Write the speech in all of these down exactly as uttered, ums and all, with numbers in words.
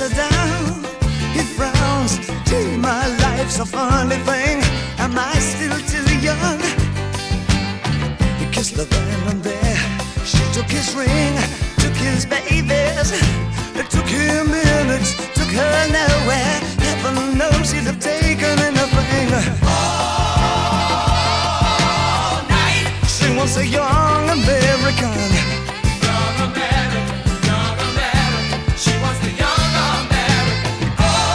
her down, he frowns. Gee, my life's a funny thing. Am I still too young? He kissed the man and there she took his ring, took his babies. It took him minutes, took her nowhere. Heaven knows he'd have taken anything. All night. She wants a young American. Young American, young American. She wants the young American.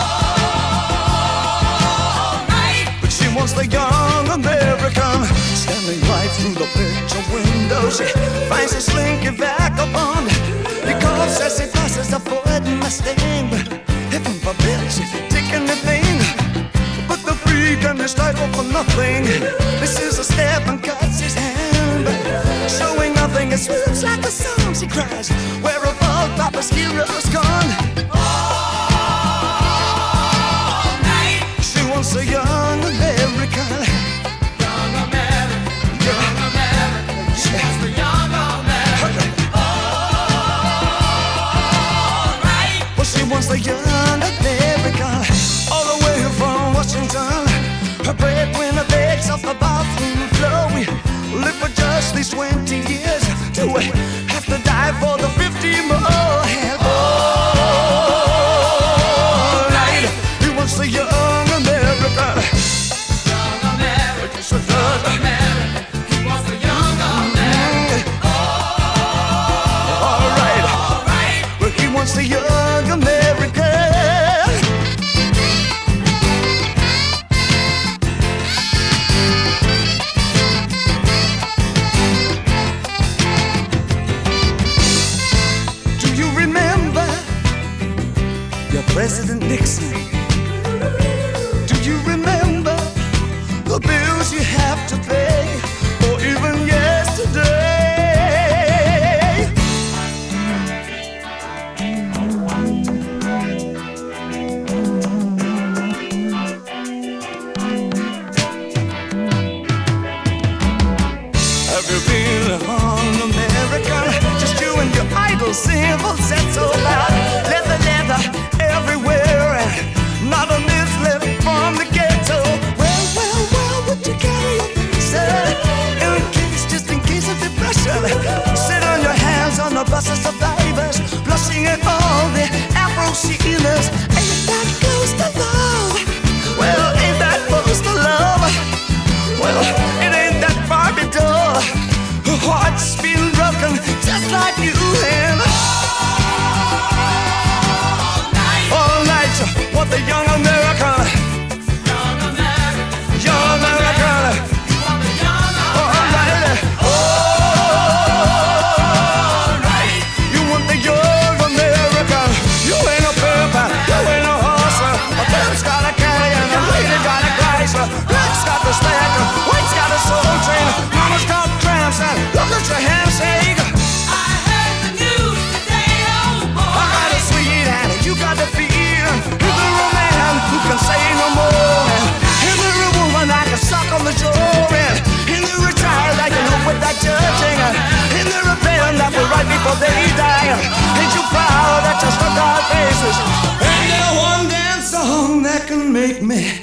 All night. But she wants the young American. Standing right through the picture window, she finds a slinky vagabond. He calls as he passes the Ford Mustang. Heaven forbid she'd take anything but the freak and his title for nothing. This is a step and cuts his hand, showing nothing. It swoops like a song. She cries, where have all Papa's heroes gone? All night. She wants a young American. Young American, young American. She wants the young American. All night. Well, she wants the young American. All the way from Washington, her breadwinner begs off the bathroom floor. We live for just these twenty years. Do we have to die for the fifty more? And all night, he wants the young American. Young American, young American. He wants the young American. All right, All right. well, he wants the young American. President Nixon, do you remember the bills you have to pay, or even yesterday? Have you been on America? Just you and your idle civil set so loud. Leather, leather everywhere, and not a miss left from the ghetto. Well, well, well, would you carry your things, sir? In case, just in case of depression. Sit on your hands on the bus of survivors, blushing at all the Afro-Sheeners. Ain't that close to love? Well, ain't that close to love? Well, it ain't that Barbie doll. Her heart's been broken just like you and what the young American, Young American, young American. you want the young American. All right, you want the young American. You ain't a pimp, you ain't a hustler. A pimp's got a Cadillac, a lady got a Chrysler. Black's got the stacker, white's got a soul train. Mama's got tramps, and look at your handshake. I heard the news today, oh boy. I got a sweet hand, you got the feet. Who can say no more? And there a woman I can suck on the jaw, and there a child I can help with that judging, and there a parent that will right before they die. Ain't you proud that you struck our faces? Ain't there one dance song that can make me